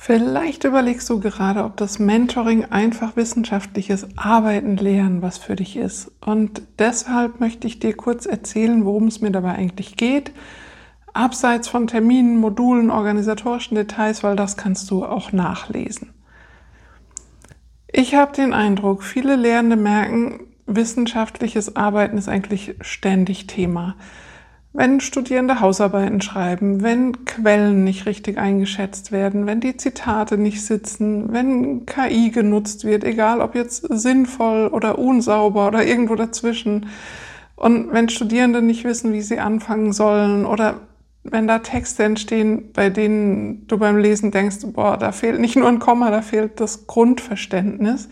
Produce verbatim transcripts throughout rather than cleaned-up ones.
Vielleicht überlegst du gerade, ob das Mentoring einfach wissenschaftliches Arbeiten lernen was für dich ist. Und deshalb möchte ich dir kurz erzählen, worum es mir dabei eigentlich geht. Abseits von Terminen, Modulen, organisatorischen Details, weil das kannst du auch nachlesen. Ich habe den Eindruck, viele Lehrende merken, wissenschaftliches Arbeiten ist eigentlich ständig Thema. Wenn Studierende Hausarbeiten schreiben, wenn Quellen nicht richtig eingeschätzt werden, wenn die Zitate nicht sitzen, wenn K I genutzt wird, egal ob jetzt sinnvoll oder unsauber oder irgendwo dazwischen, und wenn Studierende nicht wissen, wie sie anfangen sollen, oder wenn da Texte entstehen, bei denen du beim Lesen denkst, boah, da fehlt nicht nur ein Komma, da fehlt das Grundverständnis.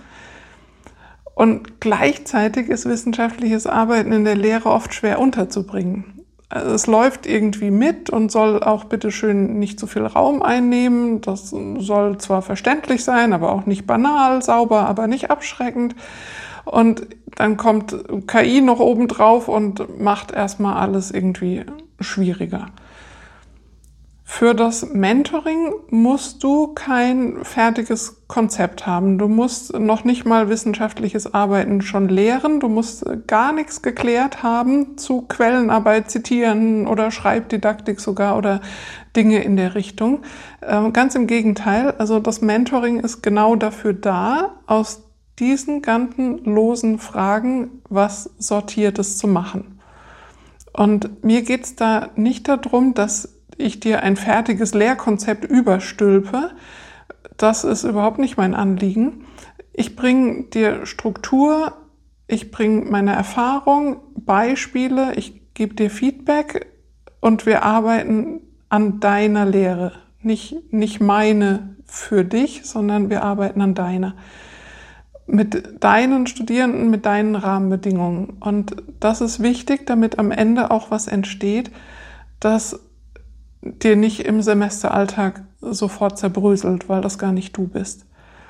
Und gleichzeitig ist wissenschaftliches Arbeiten in der Lehre oft schwer unterzubringen. Also es läuft irgendwie mit und soll auch bitteschön nicht zu viel Raum einnehmen. Das soll zwar verständlich sein, aber auch nicht banal, sauber, aber nicht abschreckend. Und dann kommt K I noch obendrauf und macht erstmal alles irgendwie schwieriger. Für das Mentoring musst du kein fertiges Konzept haben. Du musst noch nicht mal wissenschaftliches Arbeiten schon lehren. Du musst gar nichts geklärt haben zu Quellenarbeit, Zitieren oder Schreibdidaktik sogar oder Dinge in der Richtung. Ganz im Gegenteil, also das Mentoring ist genau dafür da, aus diesen ganzen losen Fragen was Sortiertes zu machen. Und mir geht es da nicht darum, dass ich dir ein fertiges Lehrkonzept überstülpe. Das ist überhaupt nicht mein Anliegen. Ich bringe dir Struktur, ich bringe meine Erfahrung, Beispiele, ich gebe dir Feedback und wir arbeiten an deiner Lehre. Nicht, nicht meine für dich, sondern wir arbeiten an deiner. Mit deinen Studierenden, mit deinen Rahmenbedingungen. Und das ist wichtig, damit am Ende auch was entsteht, das dir nicht im Semesteralltag sofort zerbröselt, weil das gar nicht du bist.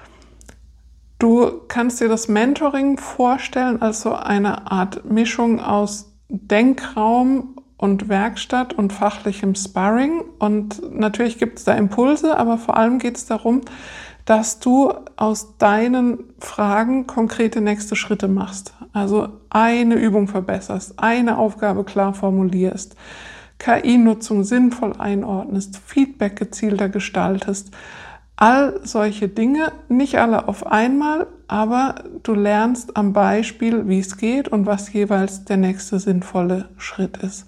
Du kannst dir das Mentoring vorstellen als so eine Art Mischung aus Denkraum und Werkstatt und fachlichem Sparring. Und natürlich gibt es da Impulse, aber vor allem geht es darum, dass du aus deinen Fragen konkrete nächste Schritte machst. Also eine Übung verbesserst, eine Aufgabe klar formulierst, K I-Nutzung sinnvoll einordnest, Feedback gezielter gestaltest. All solche Dinge, nicht alle auf einmal, aber du lernst am Beispiel, wie es geht und was jeweils der nächste sinnvolle Schritt ist.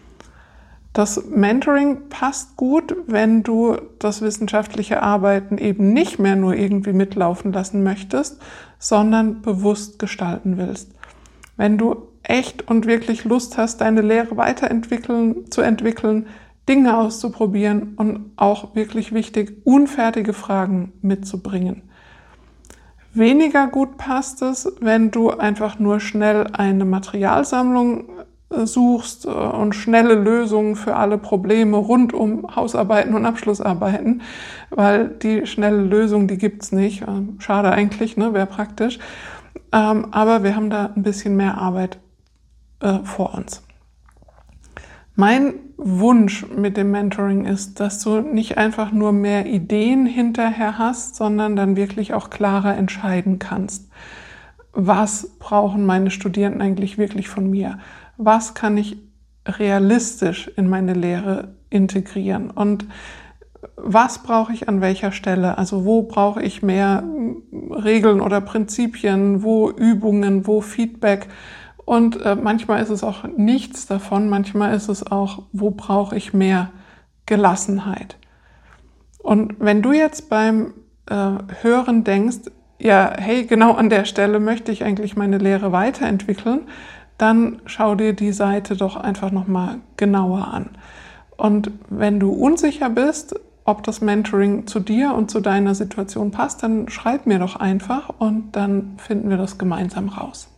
Das Mentoring passt gut, wenn du das wissenschaftliche Arbeiten eben nicht mehr nur irgendwie mitlaufen lassen möchtest, sondern bewusst gestalten willst. Wenn du echt und wirklich Lust hast, deine Lehre weiterentwickeln, zu entwickeln, Dinge auszuprobieren und auch wirklich wichtig, unfertige Fragen mitzubringen. Weniger gut passt es, wenn du einfach nur schnell eine Materialsammlung suchst und schnelle Lösungen für alle Probleme rund um Hausarbeiten und Abschlussarbeiten, weil die schnelle Lösung, die gibt's nicht. Schade eigentlich, ne? Wäre praktisch. Aber wir haben da ein bisschen mehr Arbeit äh, vor uns. Mein Wunsch mit dem Mentoring ist, dass du nicht einfach nur mehr Ideen hinterher hast, sondern dann wirklich auch klarer entscheiden kannst. Was brauchen meine Studierenden eigentlich wirklich von mir? Was kann ich realistisch in meine Lehre integrieren? Und was brauche ich an welcher Stelle? Also wo brauche ich mehr Regeln oder Prinzipien, wo Übungen, wo Feedback? Und äh, manchmal ist es auch nichts davon, manchmal ist es auch, wo brauche ich mehr Gelassenheit? Und wenn du jetzt beim äh, Hören denkst, ja, hey, genau an der Stelle möchte ich eigentlich meine Lehre weiterentwickeln, dann schau dir die Seite doch einfach nochmal genauer an. Und wenn du unsicher bist, ob das Mentoring zu dir und zu deiner Situation passt, dann schreib mir doch einfach und dann finden wir das gemeinsam raus.